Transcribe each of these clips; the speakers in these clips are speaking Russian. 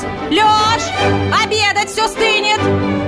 Лёш, обедать все стынет.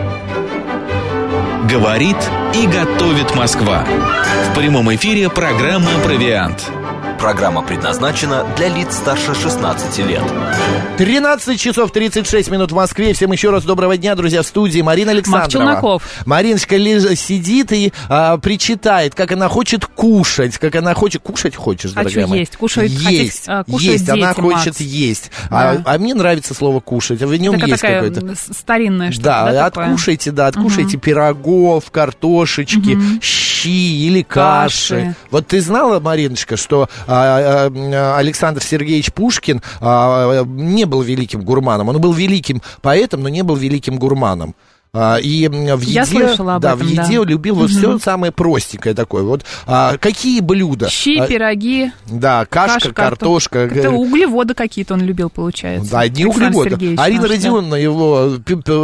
Говорит и готовит Москва. В прямом эфире программа «Провиант». Программа предназначена для лиц старше 16 лет. 13 часов 36 минут в Москве. Всем еще раз доброго дня, друзья, в студии Марина Александрова. Челноков. Мариночка сидит и причитает, как она хочет кушать. Как она хочет... Кушать хочешь, дорогая моя? Есть. Кушать, есть. Дети, она Макс. хочет есть. Да. А мне нравится слово «кушать». В нем есть какое-то... старинное что-то, да, откушайте, откушайте пирогов, картошечки, щи или каши. Вот ты знала, Мариночка, что Александр Сергеевич Пушкин не был великим гурманом. Он был великим поэтом, но не был великим гурманом. И в еде, в еде любил вот все самое простенькое такое. Вот какие блюда? Щи, пироги. Да, кашка, картошка. Это углеводы какие-то он любил, получается. Да, одни углеводы. Арина Родионовна его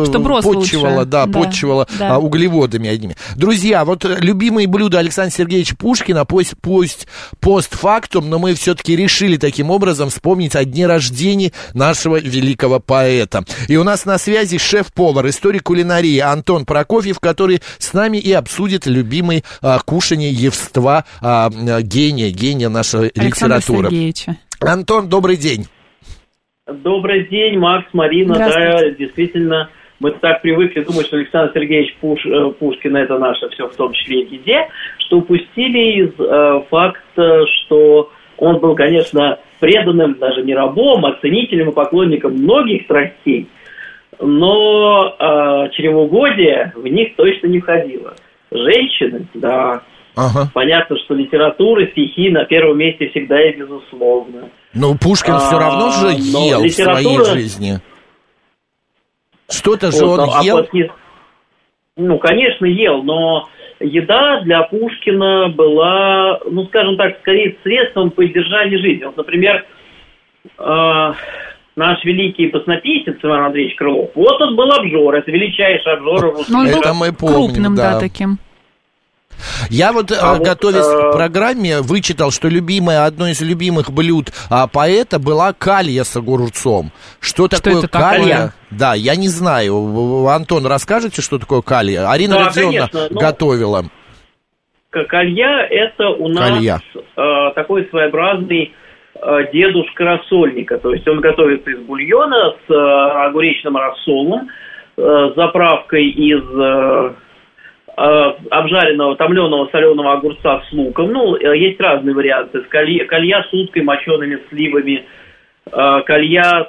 подчивала углеводами одними. Друзья, вот любимые блюда Александра Сергеевича Пушкина, пусть постфактум, но мы все-таки решили таким образом вспомнить о дне рождения нашего великого поэта. И у нас на связи шеф-повар, историк кулинарии Антон Прокофьев, который с нами и обсудит любимые кушанья евства гения нашей литературы. Сергеевича. Антон, добрый день. Добрый день, Макс, Марина. Да, действительно, мы так привыкли думать, что Александр Сергеевич Пушкин это наше все, в том числе и в еде, что упустили из факта, что он был, конечно, преданным даже не рабом, а ценителем и поклонником многих страстей. Но чревоугодие в них точно не входило. Женщины, да. Понятно, что литература, стихи на первом месте всегда и безусловно. Но Пушкин все равно же ел в своей жизни. Что-то же он ел. Ну, конечно, ел, но еда для Пушкина была, ну, скажем так, скорее средством поддержания жизни. Вот, например, наш великий баснописец Иван Андреевич Крылов, вот он был обжор, это величайший обжор. Это мы помним, крупным, да, таким. Я готовясь к программе, вычитал, что одно из любимых блюд поэта была калья с огурцом. Что такое калья? Да, я не знаю. Антон, расскажете, что такое калья? Арина Родионовна готовила. Калья — это у нас такой своеобразный дедушка рассольника. То есть он готовится из бульона с огуречным рассолом, с заправкой из обжаренного, томленого соленого огурца с луком. Ну, есть разные варианты. Калья с уткой, мочеными сливами, калья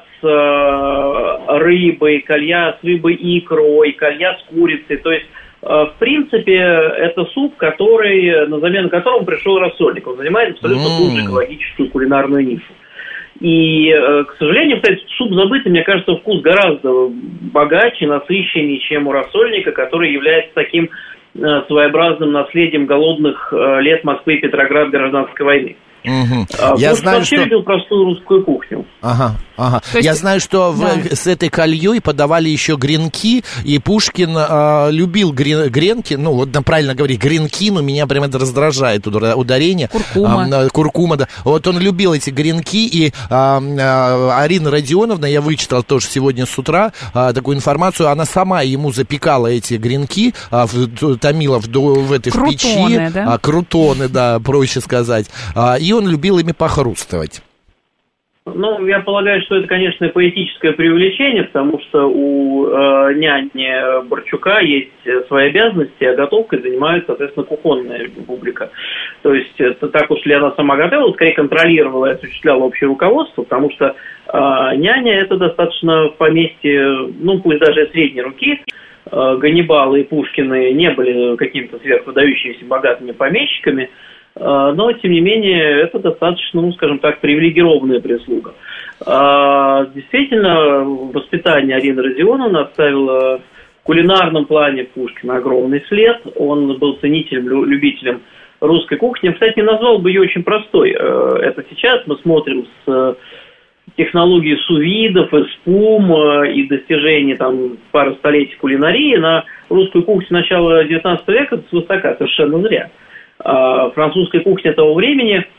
с рыбой, калья с рыбой и икрой, калья с курицей. То есть, в принципе, это суп, на замену которому пришел рассольник. Он занимает абсолютно ту же экологическую кулинарную нишу. И, к сожалению, кстати, суп забытый, мне кажется, вкус гораздо богаче, насыщеннее, чем у рассольника, который является таким своеобразным наследием голодных лет Москвы и Петрограда гражданской войны. Я знаю, вообще любил простую русскую кухню. Я знаю, что с этой кальей подавали еще гренки, и Пушкин любил гренки, ну, вот правильно говорить, гренки, но меня прямо это раздражает ударение. Куркума, да. Вот он любил эти гренки, и Арина Родионовна, я вычитал тоже сегодня с утра такую информацию, она сама ему запекала эти гренки, томила в этой печи. Да? Крутоны, да, проще сказать. И он любил ими похрустывать. Ну, я полагаю, что это, конечно, поэтическое преувеличение, потому что у няни Борчука есть свои обязанности, а готовкой занимается, соответственно, кухонная публика. То есть, так уж ли она сама готовила, скорее контролировала и осуществляла общее руководство, потому что няня — это достаточно в поместье, ну, пусть даже средней руки. Ганнибалы и Пушкины не были какими-то сверхвыдающимися богатыми помещиками, но, тем не менее, это достаточно, ну, скажем так, привилегированная прислуга. Действительно, воспитание Арины Родионовны оставило в кулинарном плане Пушкина огромный след. Он был ценителем, любителем русской кухни. Кстати, не назвал бы ее очень простой. Это сейчас мы смотрим с технологии сувидов, спум и достижений там пары столетий кулинарии на русскую кухню начала XIX века свысока, совершенно зря. Французская кухня того времени,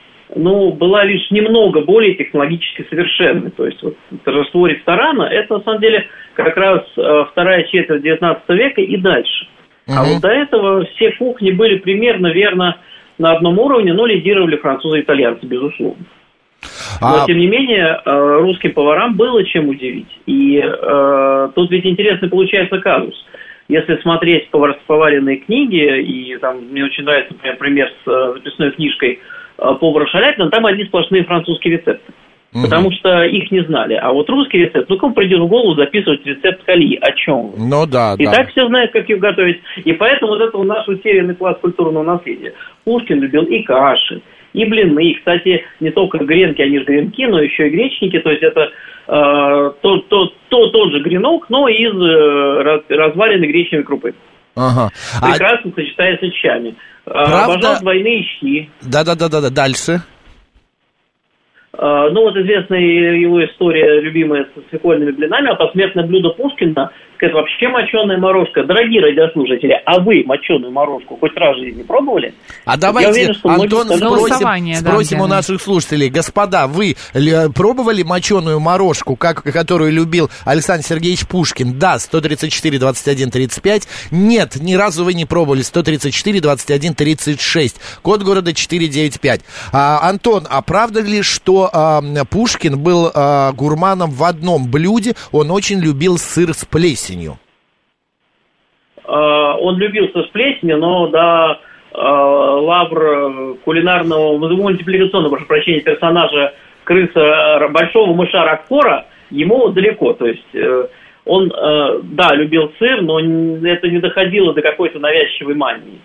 была лишь немного более технологически совершенной. То есть вот торжество ресторана – это на самом деле как раз вторая четверть 19 века и дальше. А вот до этого все кухни были примерно верно на одном уровне, но лидировали французы и итальянцы, безусловно. Но, тем не менее, русским поварам было чем удивить. И тут ведь интересный получается казус. Если смотреть поваренные книги, и там мне очень нравится, например, пример с записной книжкой повара Шаляпина, там одни сплошные французские рецепты. Потому что их не знали. А вот русский рецепт, кому придет в голову записывать рецепт кальи? О чем вы? Ну да, и так все знают, как их готовить. И поэтому вот это наш утерянный класс культурного наследия. Пушкин любил и каши, и блины. И, кстати, не только гренки, они же гренки, но еще и гречники. То есть это тот же гренок, но из разваренной гречневой крупы. Ага. Прекрасно сочетается с щами. Обожал двойные щи. Да. Дальше. Вот известная его история, любимая с свекольными блинами, а посмертное блюдо Пушкина, это вообще моченая морожка. Дорогие радиослушатели, а вы моченую морожку хоть раз в жизни пробовали? А давайте, Антон, спросим у наших слушателей. Господа, вы пробовали моченую морожку, которую любил Александр Сергеевич Пушкин? Да, 134, 21, 35. Нет, ни разу вы не пробовали. 134, 21, 36. Код города 495. Антон, а правда ли, что Пушкин был гурманом в одном блюде? Он очень любил сыр с плесенью. Он любил сыр с плесенью, но до лавр кулинарного, мультипликационного, прошу прощения, персонажа крыса большого мыша Рокфора ему далеко. То есть он, да, любил сыр, но это не доходило до какой-то навязчивой мании.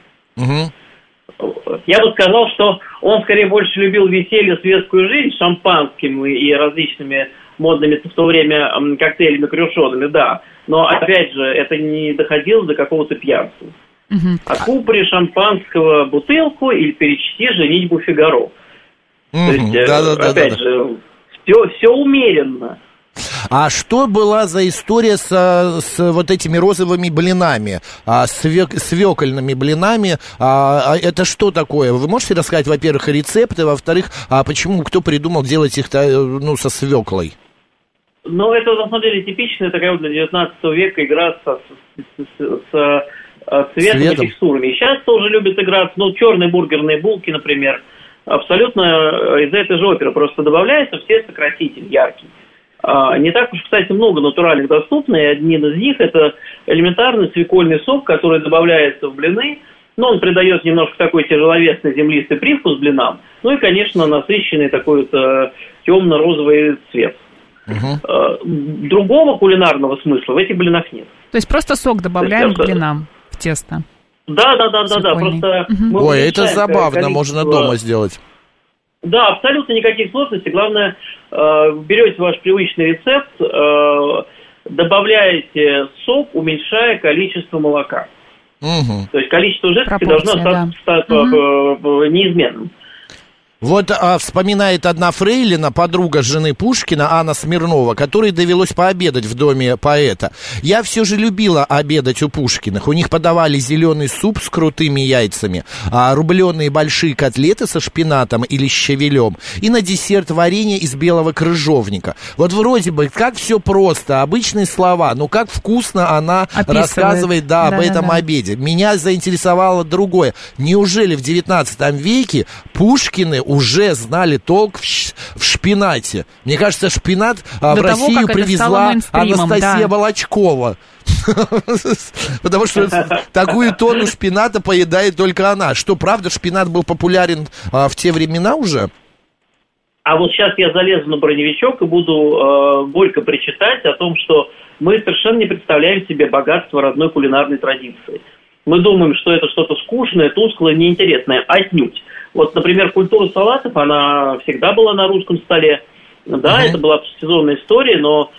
Я бы сказал, что он скорее больше любил веселье, светскую жизнь, шампанским и различными модными в то время коктейлями крюшонами, да. Но, опять же, это не доходило до какого-то пьянства. Откупори шампанского бутылку или перечти женитьбу Фигаро. То есть, опять же, все умеренно. А что была за история с вот этими розовыми блинами, свекольными блинами? Это что такое? Вы можете рассказать, во-первых, рецепты, во-вторых, почему, кто придумал делать их со свеклой? Ну, это, на самом деле, типичная такая вот для 19 века игра с цветом и текстурами. И сейчас тоже любят играть, черные бургерные булки, например, абсолютно из этой же оперы, просто добавляется все сокраситель яркий. Не так уж, кстати, много натуральных доступно, и один из них это элементарный свекольный сок, который добавляется в блины, но он придает немножко такой тяжеловесный землистый привкус блинам, ну и, конечно, насыщенный такой вот темно-розовый цвет. Другого кулинарного смысла в этих блинах нет. То есть просто сок добавляем к блинам в тесто? Да, просто... Ой, это забавно, можно дома сделать. Да, абсолютно никаких сложностей. Главное, берете ваш привычный рецепт, добавляете сок, уменьшая количество молока. То есть количество жидкости должно остаться неизменным. Вот вспоминает одна фрейлина, подруга жены Пушкина, Анна Смирнова, которой довелось пообедать в доме поэта. Я все же любила обедать у Пушкиных. У них подавали зеленый суп с крутыми яйцами, рубленые большие котлеты со шпинатом или щавелем, и на десерт варенье из белого крыжовника. Вот вроде бы, как все просто, обычные слова, но как вкусно она рассказывает об этом обеде. Меня заинтересовало другое. Неужели в 19 веке Пушкины уже знали толк в шпинате? Мне кажется, шпинат в Россию привезла Анастасия Волочкова. Потому что такую тонну шпината поедает только она. Что, правда, шпинат был популярен в те времена уже? А вот сейчас я залезу на броневичок и буду горько причитать о том, что мы совершенно не представляем себе богатство родной кулинарной традиции. Мы думаем, что это что-то скучное, тусклое, неинтересное. Отнюдь. Вот, например, культура салатов, она всегда была на русском столе. Да, это была сезонная история, но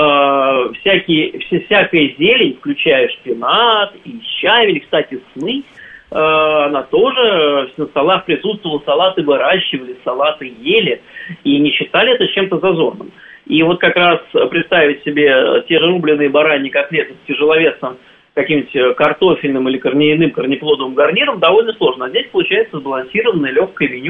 всякая зелень, включая шпинат и щавель, кстати, смыть, она тоже на столах присутствовала, салаты выращивали, салаты ели, и не считали это чем-то зазорным. И вот как раз представить себе те же рубленые бараньи котлеты с тяжеловесным каким-нибудь картофельным или корнеплодовым гарниром довольно сложно. А здесь получается сбалансированное легкое меню,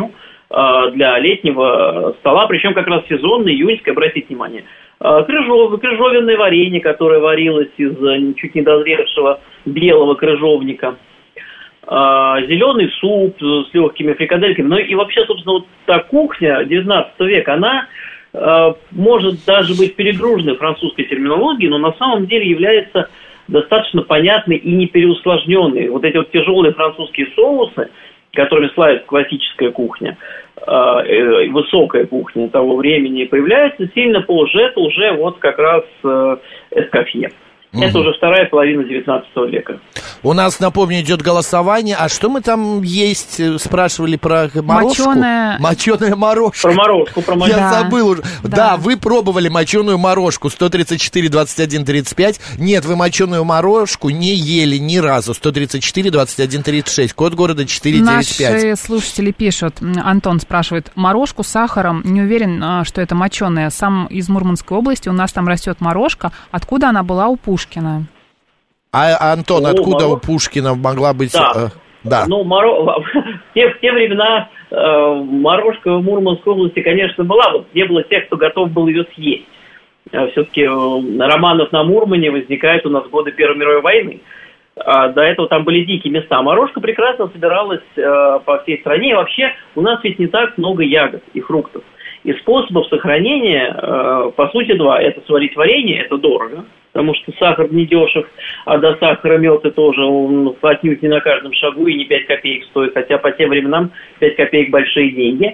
для летнего стола, причем как раз сезонное, июньское, обратите внимание. Крыжовенное варенье, которое варилось из чуть недозревшего белого крыжовника. Зеленый суп с легкими фрикадельками. Ну и вообще, собственно, вот та кухня 19 века, она может даже быть перегруженной французской терминологией, но на самом деле является достаточно понятной и не переусложненной. Вот эти вот тяжелые французские соусы, которыми славится классическая кухня, высокая кухня того времени, появляется сильно позже. Это уже вот как раз эскофье. Это уже вторая половина 19 века. У нас, напомню, идет голосование. А что мы там есть? Спрашивали про морожку. Моченая морожка. Про морожку. Я забыл уже. Да, вы пробовали моченую морожку. 134, 21, 35. Нет, вы моченую морожку не ели ни разу. 134, 21, 36. Код города 495. Наши слушатели пишут. Антон спрашивает. Морожку с сахаром. Не уверен, что это моченая. Сам из Мурманской области. У нас там растет морожка. Откуда она была у Пушкина? А, Антон, откуда у Пушкина могла быть... Да. Ну, в те времена морожка в Мурманской области, конечно, была. Вот не было тех, кто готов был ее съесть. Все-таки Романов на Мурмане возникает у нас в годы Первой мировой войны. До этого там были дикие места. Морожка прекрасно собиралась по всей стране. И вообще у нас ведь не так много ягод и фруктов. И способов сохранения, по сути, два. Это сварить варенье, это дорого, потому что сахар недешев, а до сахара мёда тоже он отнюдь не на каждом шагу и не 5 копеек стоит, хотя по тем временам 5 копеек большие деньги.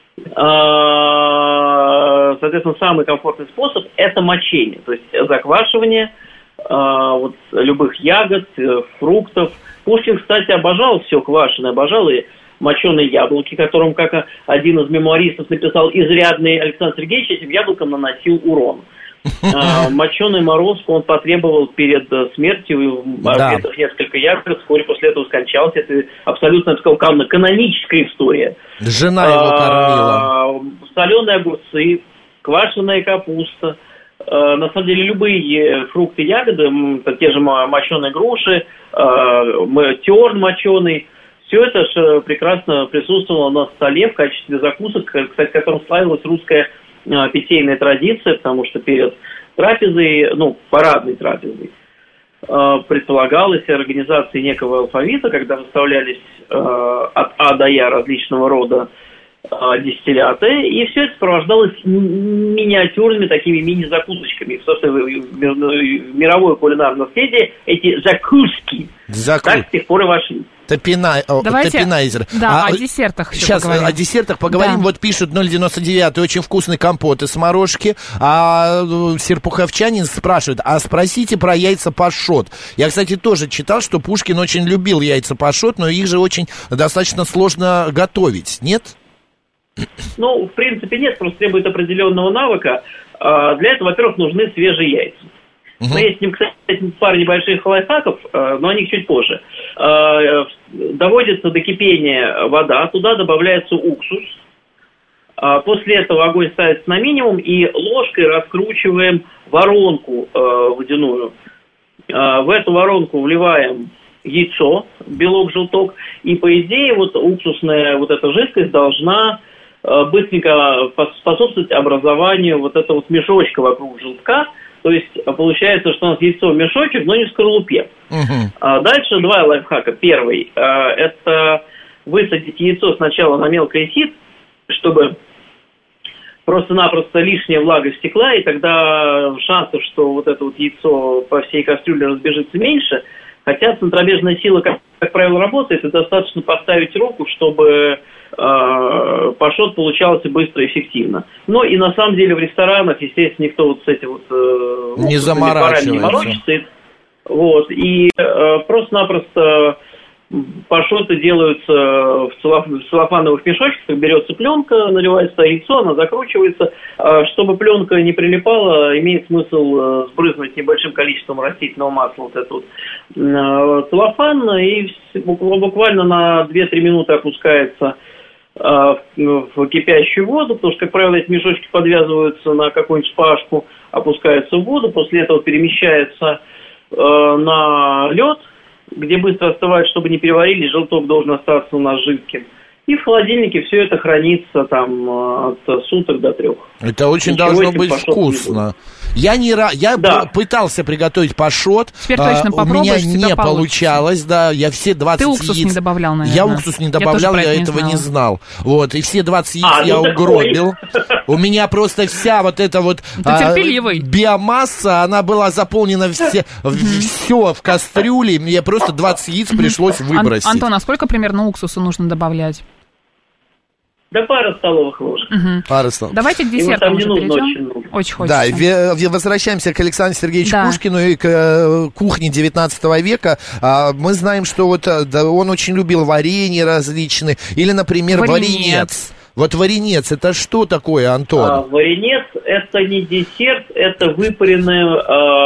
Соответственно, самый комфортный способ – это мочение, то есть заквашивание вот, любых ягод, фруктов. Пушкин, кстати, обожал все квашеное, обожал и моченые яблоки, которым, как один из мемуаристов написал, изрядный Александр Сергеевич этим яблоком наносил урон. Моченую морозку он потребовал перед смертью, ответов несколько ягод, вскоре после этого скончался. Это абсолютно, я бы сказал, каноническая история. Жена его кормила. Соленые огурцы, квашеная капуста. На самом деле любые фрукты, ягоды, те же моченые груши, терн моченый, все это же прекрасно присутствовало на столе в качестве закусок, кстати, которым славилась русская питейная традиция, потому что перед трапезой, парадной трапезой, предполагалась организация некого алфавита, когда выставлялись от А до Я различного рода дистилляты, и все это сопровождалось миниатюрными такими мини-закусочками. Собственно, в мировое кулинарное наследие эти закуски так с тех пор и вошли. Топинайзер. Да, о десертах еще сейчас поговорим. О десертах поговорим. Да. Вот пишут 099, очень вкусный компот из морожки. А серпуховчанин спрашивает, а спросите про яйца пашот. Я, кстати, тоже читал, что Пушкин очень любил яйца пашот, но их же очень достаточно сложно готовить, нет? В принципе, нет, просто требует определенного навыка. Для этого, во-первых, нужны свежие яйца. Но есть с ним, кстати, пара небольших лайфхаков, но о них чуть позже. Доводится до кипения вода, туда добавляется уксус. После этого огонь ставится на минимум, и ложкой раскручиваем воронку водяную. В эту воронку вливаем яйцо, белок, желток, и, по идее, вот уксусная вот эта жидкость должна быстренько способствовать образованию вот этого вот мешочка вокруг желтка. То есть получается, что у нас яйцо в мешочек, но не в скорлупе. Дальше два лайфхака. Первый – это высадить яйцо сначала на мелкое сито, чтобы просто-напросто лишняя влага стекла, и тогда шансов, что вот это вот яйцо по всей кастрюле разбежится, меньше. Хотя центробежная сила, как правило, работает, и достаточно поставить руку, чтобы пашот получался быстро и эффективно. Но и на самом деле в ресторанах, естественно, никто вот с этим вот не заморачивается. Вот, и просто-напросто пашоты делаются в целлофановых мешочках, берется пленка, наливается яйцо, она закручивается. Чтобы пленка не прилипала, имеет смысл сбрызнуть небольшим количеством растительного масла вот этот вот целлофан, и буквально на 2-3 минуты опускается в кипящую воду, потому что, как правило, эти мешочки подвязываются на какую-нибудь шпажку, опускаются в воду, после этого перемещается на лед, где быстро остывает, чтобы не переварили, желток должен остаться у нас жидким. И в холодильнике все это хранится там от суток до 3. Это очень ничего должно быть вкусно. Я пытался приготовить пашот. Теперь точно у меня не получалось, да. Я все 20 Ты уксус яиц... не добавлял, наверное. Я уксус не добавлял, я этого не знал. Вот, и все 20 яиц я угробил. У меня просто вся вот эта вот биомасса, она была заполнена все в кастрюле. Мне просто 20 яиц пришлось выбросить. Антон, а сколько примерно уксуса нужно добавлять? Да, пара столовых ложек. Пара столовых. Давайте к десертам уже перейдем. Очень хочется. Да, возвращаемся к Александру Сергеевичу Пушкину и к кухне 19 века. Мы знаем, что вот он очень любил варенье различные. Или, например, варенец. Вот варенец, это что такое, Антон? Варенец – это не десерт, это выпаренное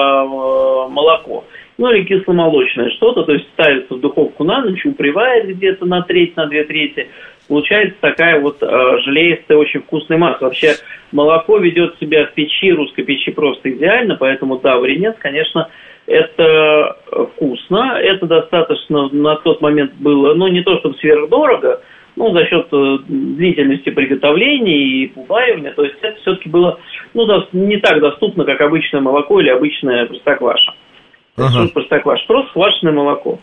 молоко. Ну, или кисломолочное что-то, то есть ставится в духовку на ночь, упревает где-то на треть, на 2/3. Получается такая вот желеистая, очень вкусная масса. Вообще, молоко ведет себя в печи, русской печи просто идеально, поэтому, да, варенец, конечно, это вкусно, это достаточно на тот момент было, ну, не то чтобы сверхдорого, ну, за счет длительности приготовления и уваривания, то есть это все-таки было, ну, не так доступно, как обычное молоко или обычная простокваша. Простокваша, просто квашеное молоко.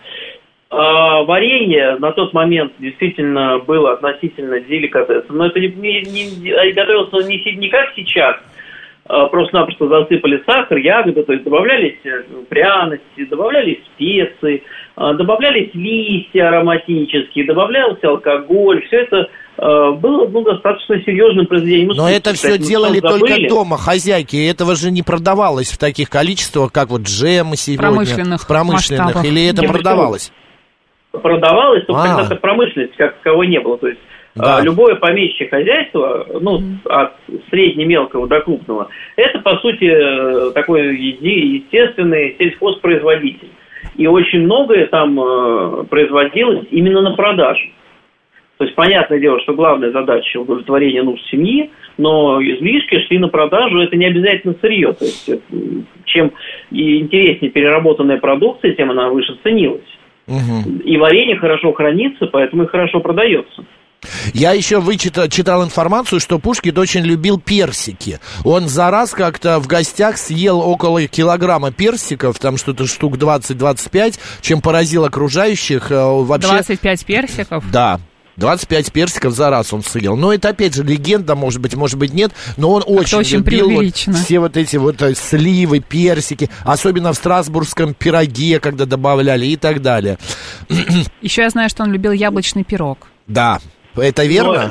Варенье на тот момент действительно было относительно деликатесом, но это готовилось не как сейчас, просто-напросто засыпали сахар, ягоды, то есть добавлялись пряности, добавлялись специи, добавлялись листья ароматические, добавлялся алкоголь, все это было достаточно серьезным произведением. Но это все делали только дома хозяйки, и этого же не продавалось в таких количествах, как вот джемы сегодня. В промышленных. Или это продавалось? Продавалось, только когда-то промышленности как таковой не было. То есть любое помещичье хозяйство, ну, от средне-мелкого до крупного, это, по сути, такой естественный сельхозпроизводитель. И очень многое там производилось именно на продажу. То есть, понятное дело, что главная задача удовлетворения нужд семьи, но излишки шли на продажу, это не обязательно сырье. То есть, чем интереснее переработанная продукция, тем она выше ценилась. И варенье хорошо хранится, поэтому и хорошо продается. Я еще читал информацию, что Пушкин очень любил персики. Он за раз как-то в гостях съел около килограмма персиков, там что-то штук 20-25, чем поразил окружающих. Вообще... 25 персиков? Да. 25 персиков за раз он съел. Но это, опять же, легенда, может быть нет. Но он очень любил все вот эти вот сливы, персики. Особенно в страсбургском пироге, когда добавляли и так далее. Еще я знаю, что он любил яблочный пирог. Да, это верно?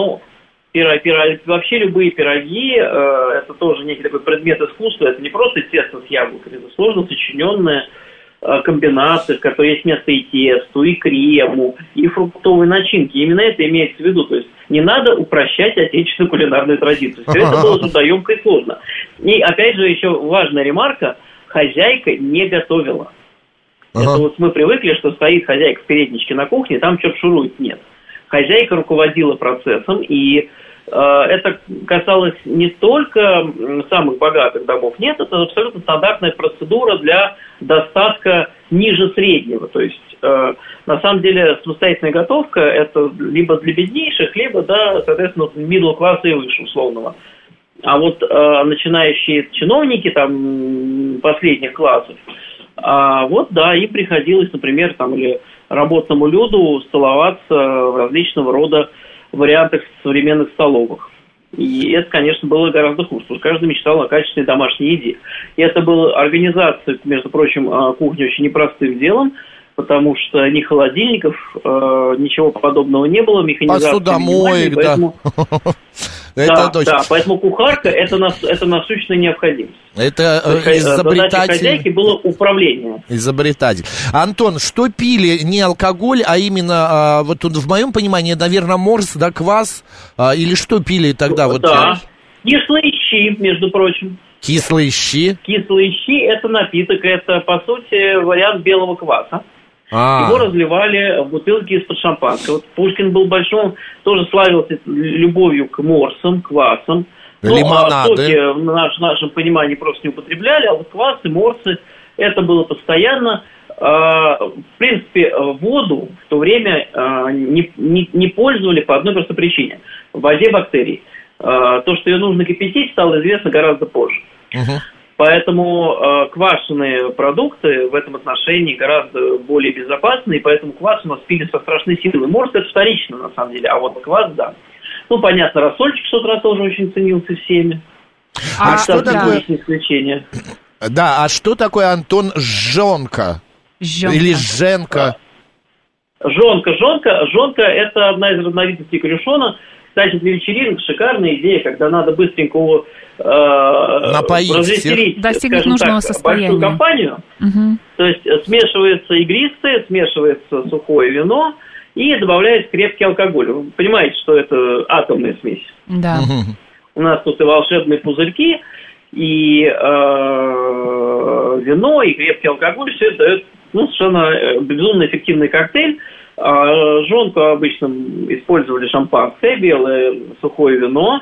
Вообще любые пироги, это тоже некий такой предмет искусства. Это не просто тесто с яблоками, это сложно сочиненное комбинации, в которой есть место и тесту, и крему, и фруктовой начинки. Именно это имеется в виду. То есть не надо упрощать отечественную кулинарную традицию. Все это было трудоемко и сложно. И опять же еще важная ремарка. Хозяйка не готовила. Это вот мы привыкли, что стоит хозяйка в передничке на кухне, там что-то шурует. Нет. Хозяйка руководила процессом, и это касалось не только самых богатых домов, нет, это абсолютно стандартная процедура для достатка ниже среднего. То есть, на самом деле, самостоятельная готовка – это либо для беднейших, либо, да, соответственно, middle класса и выше условного. А вот начинающие чиновники там последних классов, вот, да, им приходилось, например, там, или работному люду столоваться в различного рода вариантах современных столовых. И это, конечно, было гораздо хуже, потому что каждый мечтал о качественной домашней еде. И это была организация, между прочим, кухни очень непростым делом, потому что ни холодильников, ничего подобного не было, механизации посудомоек, поэтому... Это точно. Да, поэтому кухарка это насущная необходимость. Это изобретатель. Задача хозяйки было управление. Изобретатель. Антон, что пили? Не алкоголь, а именно, вот тут в моем понимании, наверное, морс, да, квас, или что пили тогда? Вот, да, кислые щи, между прочим. Кислые щи? Кислые щи – это напиток, это, по сути, вариант белого кваса. Его разливали в бутылки из-под шампанского. Вот Пушкин был большим, тоже славился любовью к морсам, квасам. Лимонады. Соки в нашем понимании просто не употребляли, а вот квасы, морсы, это было постоянно. в принципе, воду в то время не пользовали по одной простой причине. В воде бактерий. То, что ее нужно кипятить, стало известно гораздо позже. Поэтому квашеные продукты в этом отношении гораздо более безопасны, и поэтому квас у нас пили со страшной силой. Может, это вторично, на самом деле, а вот квас, да. Ну, понятно, рассольчик с утра тоже очень ценился всеми. А что такое? Исключение. Да, а что такое, Антон, жжёнка? Или жженка? Жжёнка – это одна из разновидностей корнишона. Кстати, для вечеринок шикарная идея, когда надо быстренько его развеселить, достигнуть нужного состояния. Большую компанию. То есть смешивается игристое, смешивается сухое вино и добавляется крепкий алкоголь. Вы понимаете, что это атомная смесь. Да. У нас тут и волшебные пузырьки, и вино, и крепкий алкоголь. Все это дает совершенно безумно эффективный коктейль. Жжёнку обычно использовали шампанское, белое сухое вино,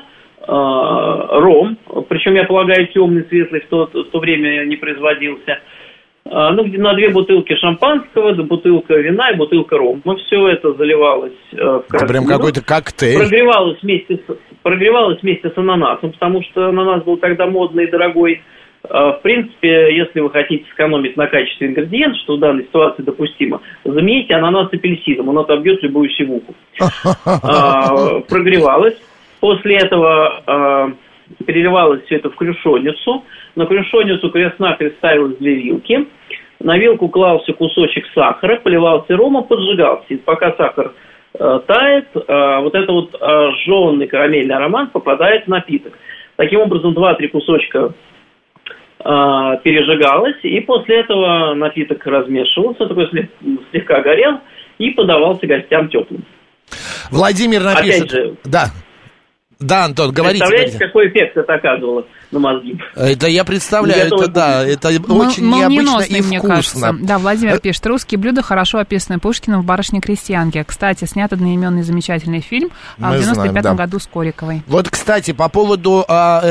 ром, причем, я полагаю, темный, светлый в то время не производился. Ну, где на 2 бутылки шампанского, бутылка вина и бутылка рома. Все это заливалось в корзину. Прям какой-то коктейль. Прогревалось вместе с ананасом, потому что ананас был тогда модный и дорогой. В принципе, если вы хотите сэкономить на качестве ингредиентов, что в данной ситуации допустимо, замените ананас апельсином, он отобьет любую сивуху. Прогревалось. После этого переливалось все это в крюшонницу. На крюшонницу крест-накрест ставилось 2 вилки. На вилку клался кусочек сахара, поливался ромом, поджигался. И пока сахар тает, вот этот вот жжёный карамельный аромат попадает в напиток. Таким образом, 2-3 кусочка пережигалось, и после этого напиток размешивался, такой слегка горел, и подавался гостям теплым. Владимир напишет... Опять же, да, Антон, говорите. Представляете, какой эффект это оказывало на мозги? Это я представляю, это да, это очень необычно и вкусно. Мне кажется. Да, Владимир пишет, русские блюда хорошо описаны Пушкиным в «Барышне-крестьянке». Кстати, снят одноименный замечательный фильм в 95-м году с Кориковой. Вот, кстати, по поводу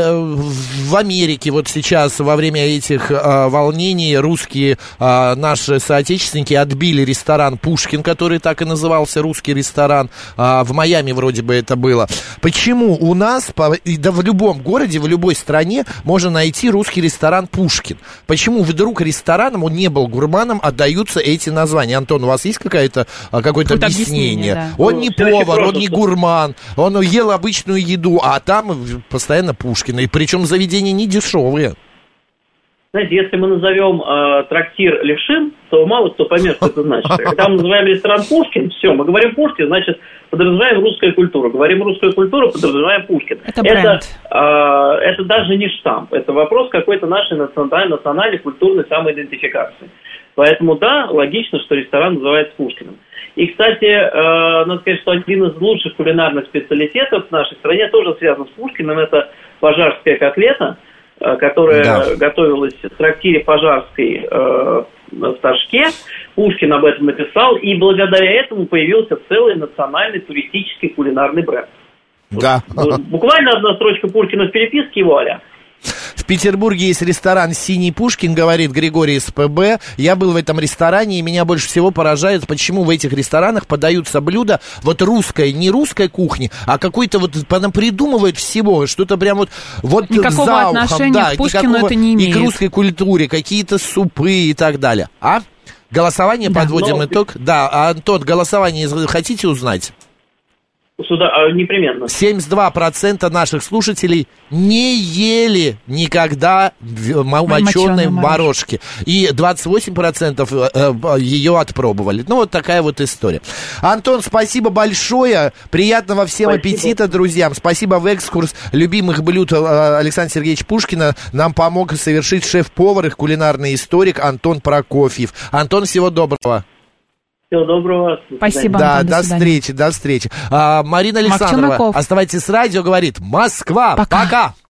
в Америке вот сейчас во время этих волнений русские наши соотечественники отбили ресторан «Пушкин», который так и назывался, русский ресторан. В Майами вроде бы это было. Почему у нас, да в любом городе, в любой стране можно найти русский ресторан «Пушкин»? Почему вдруг рестораном, он не был гурманом, отдаются эти названия? Антон, у вас есть какое-то объяснение? Да. Он не повар, он не гурман, он ел обычную еду, а там постоянно «Пушкин». И причем заведения не дешевые. Знаете, если мы назовем трактир «Левшин», то мало кто поймет, что это значит. Когда мы называем ресторан «Пушкин», все, мы говорим «Пушкин», значит, подразумеваем русскую культуру. Говорим русскую культуру, подразумеваем «Пушкин». Это бренд. Это даже не штамп, это вопрос какой-то нашей национальной культурной самоидентификации. Поэтому, да, логично, что ресторан называется «Пушкиным». И, кстати, надо сказать, что один из лучших кулинарных специалитетов в нашей стране тоже связан с Пушкиным. Это пожарская котлета, которая готовилась в трактире Пожарской в Торжке. Пушкин об этом написал, и благодаря этому появился целый национальный туристический кулинарный бренд. Да. Буквально одна строчка Пушкина в переписке, и вуаля. В Петербурге есть ресторан «Синий Пушкин», говорит Григорий из ПБ. Я был в этом ресторане, и меня больше всего поражает, почему в этих ресторанах подаются блюда вот русской, не русской кухни, а какой-то вот придумывают всего, что-то прям вот никакого за ухом. отношения к Пушкину это не имеет. И к русской культуре, какие-то супы и так далее. А? Голосование, да, подводим итог. Да, Антон, голосование хотите узнать? Сюда, непременно. 72% наших слушателей не ели никогда моченой морожки. И 28% ее отпробовали. Ну, вот такая вот история. Антон, спасибо большое. Приятного всем аппетита, друзьям. Спасибо в экскурс любимых блюд Александра Сергеевича Пушкина. Нам помог совершить шеф-повар, их кулинарный историк Антон Прокофьев. Антон, всего доброго. Всего доброго. Спасибо, да, Антон, до встречи. Марина Александрова, оставайтесь с радио, говорит Москва. Пока.